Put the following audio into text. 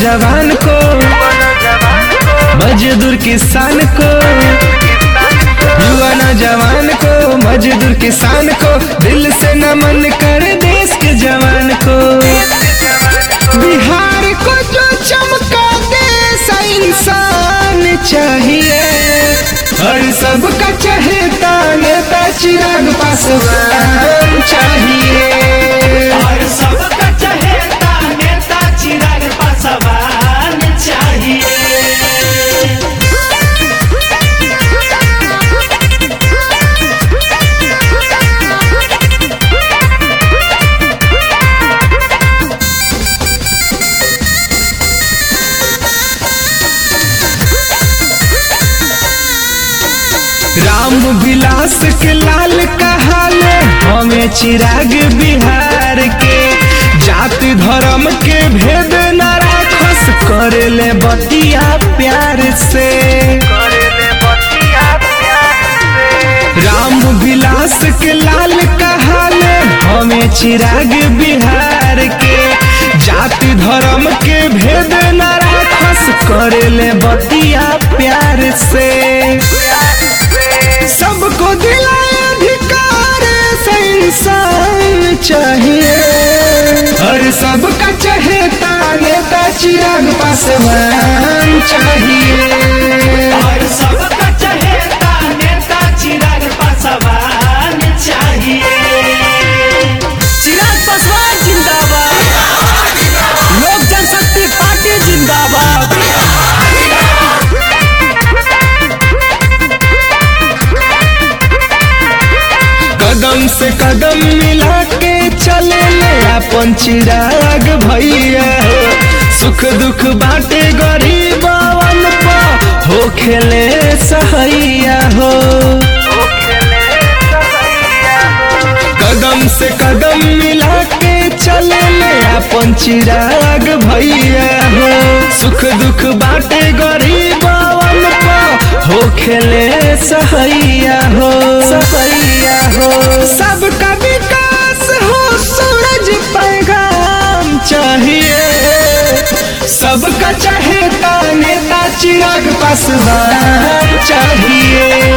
नौजवान को, मजदूर किसान को, युवा नौजवान को, मजदूर किसान को, दिल से नमन कर देश के जवान को। बिहार को जो चमका दे ऐसा इंसान चाहिए, और सबका चहेता नेता चिराग पासवान चाहिए। और सबका चहेता नेता चिराग पासवान चाहिए। राम विलास के लाल कहाले हमें चिराग बिहार के, जाति धर्म के भेद न राखस, करेले बतिया प्यार से। राम विलास के लाल कहाले हमें चिराग बिहार के, जाति धर्म के भेद न राखस, करेले बतिया प्यार से। सबको दिलाए अधिकार से इंसान चाहिए, और सबका चहेता नेता चिराग पासवान चाहिए। और सबका चहेता नेता चिराग पासवान चाहिए। चिराग पासवान जिंदाबाद, लोक जनशक्ति पार्टी जिंदाबाद। कदम से कदम मिला के चले ले अपन चिराग भैया हो, सुख दुख बाटे गरीबवन पा हो खेले सहैया हो। कदम से कदम मिला के चले ले अपन चिराग भैया हो, सुख दुख बाटे गरीबवन पा हो खेले सहैया हो, सहैया हो। सबका विकास हो सूरज पैगाम चाहिए, सबका चहेता नेता चिराग पासवान चाहिए।